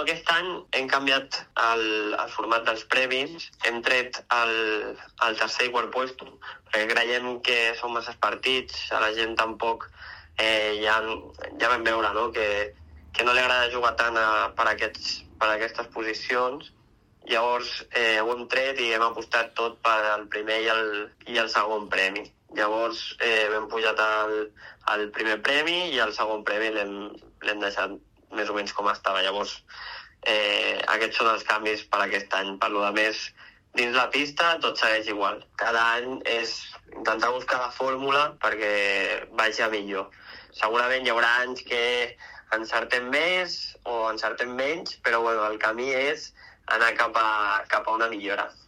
aquest any hem canviat el format dels premis, hem tret el tercer i quart puesto, perquè creiem que són massa partits, a la gent tampoc ja vam veure, no? que no li agrada jugar tant per aquestes posicions. Llavors ho hem tret i hem apostat tot per al primer i el segon premi. Llavors hem pujat el primer premi i el segon premi l'hem deixat més o menys com estava. Llavors aquests són els canvis per aquest any. Per lo de més, dins la pista tot segueix igual. Cada any és intentar buscar la fórmula perquè vagi a millor. Segurament hi haurà anys que encertem més o encertem menys, però bueno, el camí és anar cap a una millora.